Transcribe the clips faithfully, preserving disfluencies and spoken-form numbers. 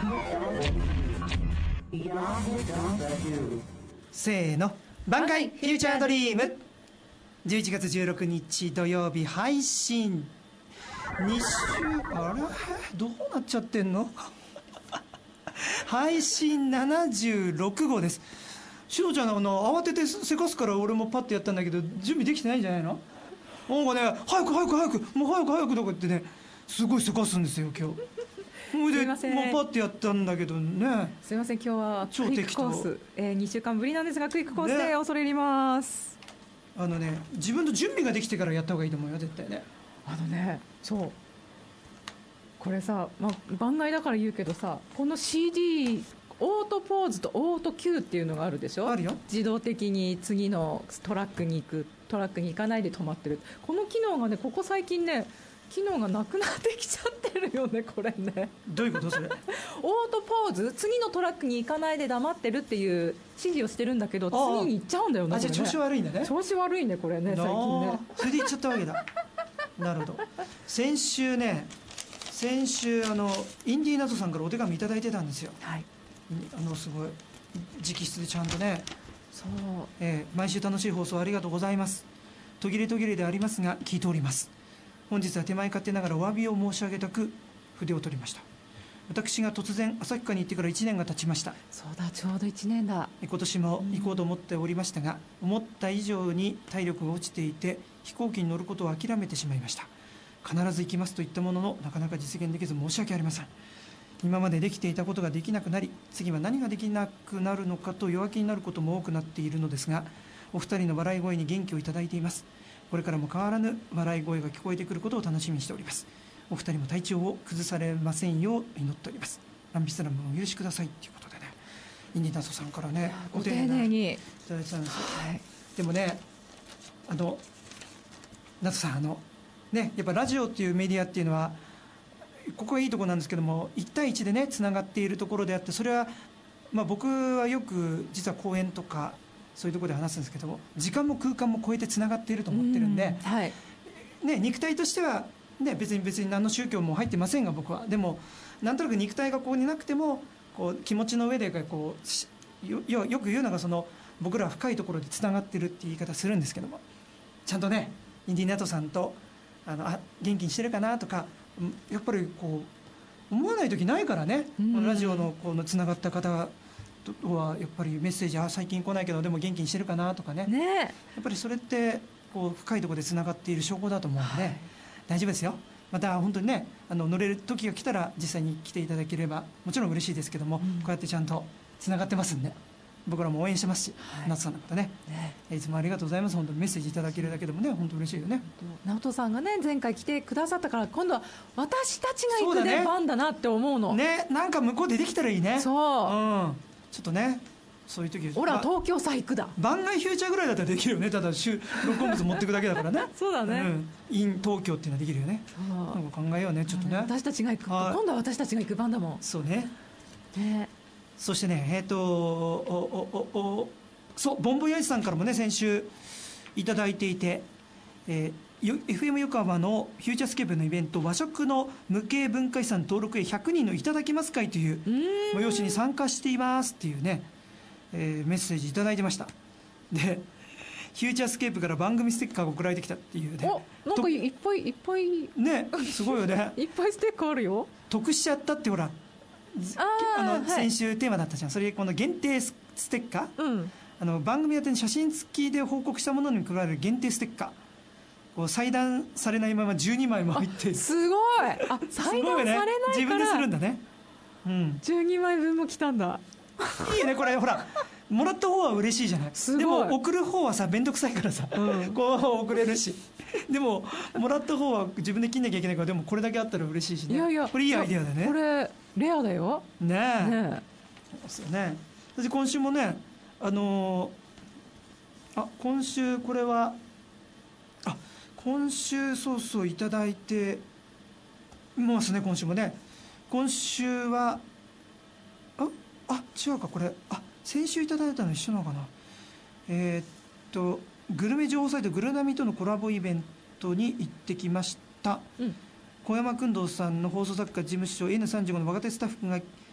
せーの、挽回フューチャードリーム。じゅういちがつじゅうろくにち土曜日配信に週、あれどうなっちゃってんの配信ななじゅうろくごうです。しのちゃんあの慌ててせかすから俺もパッてやったんだけど準備できてないんじゃないの？なんかね、早く早く早くもう早く早くとか言ってね、すごいせかすんですよ今日。それでもうパッてやったんだけどね。 すいません、今日はクイックコース、えー、にしゅうかんぶりなんですがクイックコースで恐れ入ります、ね、 あのね、自分の準備ができてからやった方がいいと思うよ絶対ね。 あのね、そうこれさ、まあ、番外だから言うけどさ、この シーディー オートポーズとオートキューっていうのがあるでしょ。 あるよ。 自動的に次のトラックに行く、トラックに行かないで止まってる。この機能がね、ここ最近ね機能がなくなってきちゃってるよね、これね。 どういうことそれ？オートポーズ、次のトラックに行かないで黙ってるっていう指示をしてるんだけど、次に行っちゃうんだよね。 あ、じゃあ調子悪いんだね。 調子悪いねこれね、最近ね。 それで行っちゃったわけだ。なるほど。先週ね、先週あのインディーナゾさんからお手紙いただいてたんですよ。 はい。 あのすごい直筆でちゃんとね。 そう。 えー、毎週楽しい放送ありがとうございます。途切れ途切れでありますが聞いております。本日は手前勝手ながらお詫びを申し上げたく筆を取りました。私が突然旭川に行ってからいちねんが経ちました。 そうだ、ちょうどいちねんだ。 今年も行こうと思っておりましたが、うん、思った以上に体力が落ちていて飛行機に乗ることを諦めてしまいました。必ず行きますと言ったもののなかなか実現できず申し訳ありません。今までできていたことができなくなり、次は何ができなくなるのかと弱気になることも多くなっているのですが、お二人の笑い声に元気をいただいています。これからも変わらぬ笑い声が聞こえてくることを楽しみにしております。お二人も体調を崩されませんよう祈っております。ランピスラムをお許しくださいということでね、インディナソさんからねご丁寧にいただいてたんですよ、はい、でもね、あのナソさん、あのね、やっぱラジオっていうメディアっていうのはここがいいところなんですけども、いち対いちでねつながっているところであって、それは、まあ、僕はよく実は講演とかそういうところで話すんですけども、時間も空間も超えてつながっていると思ってるんで、 うん、はいね、肉体としては、ね、別に別に何の宗教も入ってませんが僕は。でもなんとなく肉体がここになくてもこう気持ちの上でこう よ, よ, よく言うのがその僕らは深いところでつながってるっていう言い方するんですけども、ちゃんとねインディナトさんとあのあ元気にしてるかなとか、やっぱりこう思わない時ないからね、うん、ラジオのこのつながった方はやっぱりメッセージ、あ最近来ないけどでも元気にしてるかなとか ね, ねやっぱりそれってこう深いところでつながっている証拠だと思うので、はい、大丈夫ですよ。また本当にね、あの乗れる時が来たら実際に来ていただければもちろん嬉しいですけども、うん、こうやってちゃんとつながってますんで僕らも応援してますし、はい、夏さんのことね、ねいつもありがとうございます。本当にメッセージいただけるだけでもね本当嬉しいよね。 直人さんがね前回来てくださったから今度は私たちが行く出番だなって思うのね, ねなんか向こうでできたらいいね。 そう、 うん、ちょっとねそういう時ほら東京さ行くだ番外フューチャーぐらいだったらできるよね。ただ録音物持ってくだけだからねそうだね、うん、 in 東京っていうのはできるよね。なんか考えようねちょっとね、 私たちが行く今度は私たちが行く番だもん。 そうね。 ねそしてねえっ、ー、とおおおおそうボンボヤイジさんからもね先週いただいていて、えー、エフエム 横浜のフューチャースケープのイベント和食の無形文化遺産登録へひゃくにんのいただきます会という催しに参加していますっていうね、えー、メッセージいただいてました。でフューチャースケープから番組ステッカーが送られてきたっていうね。 おなんかいっぱいいっぱいねすごいよねいっぱいステッカーあるよ。 得しちゃったってほらあの、はい、先週テーマだったじゃん。それこの限定ステッカー、うん、あの番組宛てに写真付きで報告したものに加える限定ステッカーこう裁断されないままじゅうにまいも入ってすごいあ裁断されないから、ね、 自分でするんだね、 うん、じゅうにまいぶんも来たんだいいよねこれほらもらった方は嬉しいじゃない。でも送る方はさ面倒くさいからさ、うん、こう送れるしでももらった方は自分で切んなきゃいけないから、でもこれだけあったら嬉しいしね。 いやいやこれいいアイデアだね。 これレアだよねえねえそうね。そして今週もねあのー、あ今週これはあ今週そうそういただいてますね。今週もね今週はああ違うかこれあ先週いただいたの一緒なのかな。えー、っとグルメ情報サイトグルナミとのコラボイベントに行ってきました、うん、小山薫堂さんの放送作家事務所 エヌさんじゅうご の若手スタッフが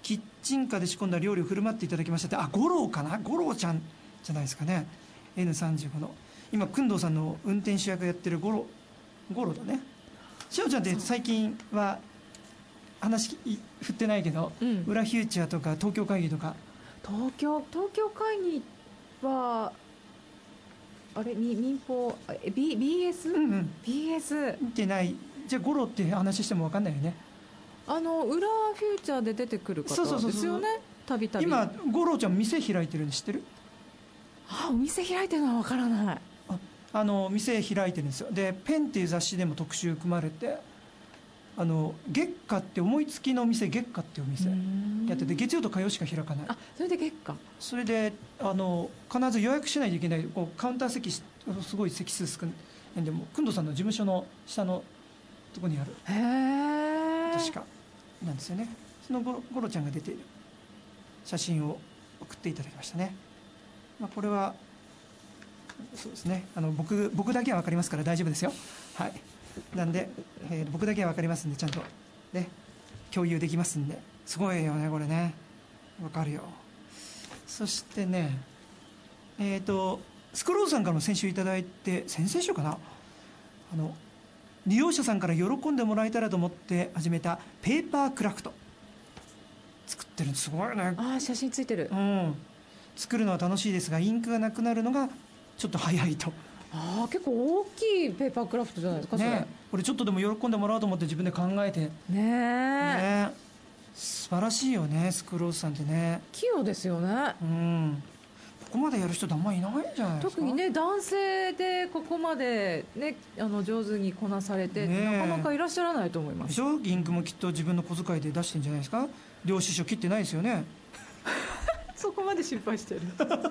キッチンカーで仕込んだ料理を振る舞っていただきましたって、あ、五郎かな、五郎ちゃんじゃないですかね。 エヌさんじゅうご の今工藤さんの運転手役やってる五郎五郎だね。しおちゃんって最近は話振ってないけど、うん、裏フューチャーとか東京会議とか。 東京東京会議はあれみ民放 B BS、うんうん、BS 見てない。じゃあ五郎って話しても分かんないよね。 あの裏フューチャーで出てくる方ですよね。たびたび今五郎ちゃん店開いてるの知ってる？ あ、お店開いてるのは分からない。 ああの店開いてるんですよ。でペンっていう雑誌でも特集組まれて、あの月下って思いつきの店、月下っていうお店やってて、月曜と火曜しか開かない。 あ、それで月下。 それであの必ず予約しないといけない。こうカウンター席すごい席数少ないんで、も工藤さんの事務所の下のとこにある、 へー、 確かなんですよね。そのゴロちゃんが出ている写真を送っていただきましたね。まあ、これはそうですね、あの 僕, 僕だけは分かりますから大丈夫ですよ。はい、なんで、えー、僕だけは分かりますんで、ちゃんとね共有できますんで、すごいよねこれね、分かるよ。そしてね、えっ、ー、とスクローズさんからも先週いただいて、先々週かな、あの利用者さんから喜んでもらえたらと思って始めたペーパークラフト作ってるの、すごいね。 あ、写真ついてる。 うん、作るのは楽しいですがインクがなくなるのがちょっと早いと。 あ、結構大きいペーパークラフトじゃないですか、それ。 ね、これちょっとでも喜んでもらおうと思って自分で考えてねえ、 ね、素晴らしいよね、スクローズさんってね。 器用ですよね。 うん、ここまでやる人ってあんまりいないんじゃないですか。 特にね、男性でここまで、ね、あの上手にこなされて、ね、なかなかいらっしゃらないと思います。 でしょ。インクもきっと自分の小遣いで出してるんじゃないですか。領収書切ってないですよね。 そこまで心配してる。い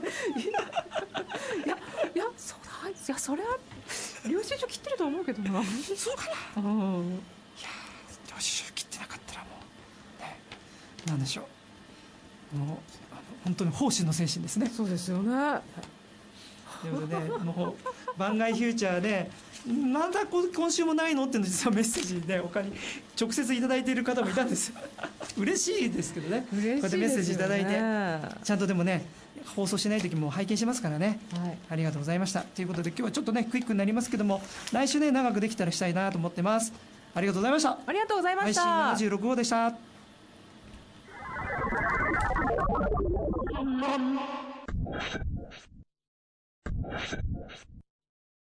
やいや、そうだ、いや、それは領収書切ってると思うけどな。 そうかな。うん、いや、領収書切ってなかったらもう、ね、なんでしょう、もうあの本当に奉仕の精神ですね。 そうですよね。 ということで、もう番外フューチャーでまだ今週もないのっていうの実はメッセージで他に直接いただいている方もいたんですよ。嬉しいですけどね。 嬉しいですよね。 こうやってメッセージいただいて、ちゃんとでもね放送しない時も拝見しますからね、はい、ありがとうございました。ということで今日はちょっとねクイックになりますけども、来週ね長くできたらしたいなと思ってます。ありがとうございました。 ありがとうございました。 配信ななじゅうろく号でした。you